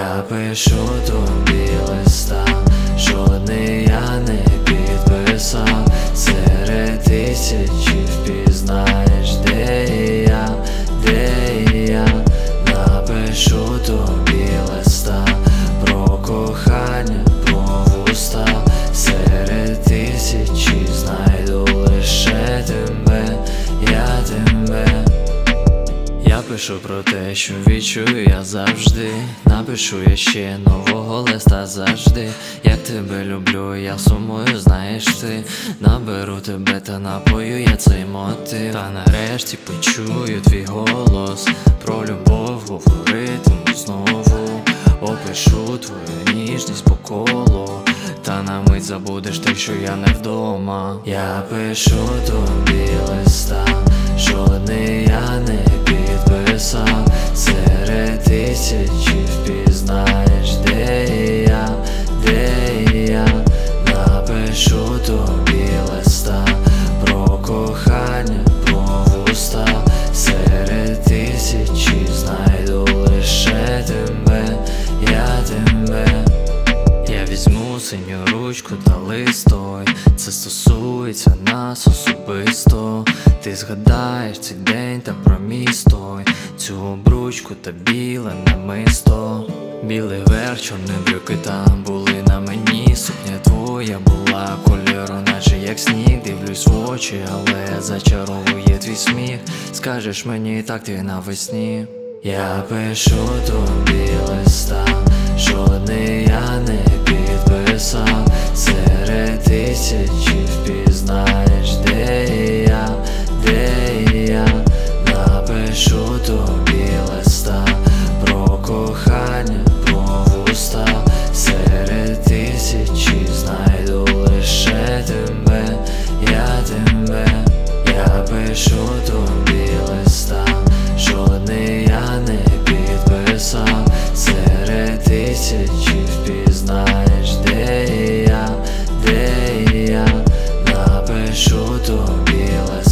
Я пишу тобі листа, жодний я не підписав. Серед тисячі впізнаєш, де я, напишу тобі листа про кохання, про вуста. Серед тисячі знайду лише тебе, я тебе. Я пишу про те, що відчую я завжди. Напишу я ще нового листа завжди. Як тебе люблю, я сумую, знаєш ти. Наберу тебе та напою я цей мотив. Та нарешті почую твій голос. Про любов говоритиму знову. Опишу твою ніжність по колу. Та на мить забудеш те, що я не вдома. Я пишу тобі листа, жодний я не підписав. Серед тисячі впізнаєш, де я, напишу тобі листа про кохання, про вуста. Серед тисячі знайду лише тебе, я тебе. Я візьму синю ручку та листой. Це стосується нас особисто. Ти згадаєш цей день та про місто, цю обручку та біле намисто. Білий верх, чорні брюки там були на мені. Сукня твоя була кольору, наче як сніг. Дивлюсь в очі, але зачаровує твій сміх. Скажеш мені так ти навесні. Я пишу тобі листа, жодний я не підписав. Серед тисячі впізнаєш, де я, напишу тобі листа про кохання, про вуста. Серед тисячі знайду лише тебе, я тебе. Я пишу тобі листа, жодний я не підписав. Серед тисячі впізнаєш, де я, напишу тобі листа.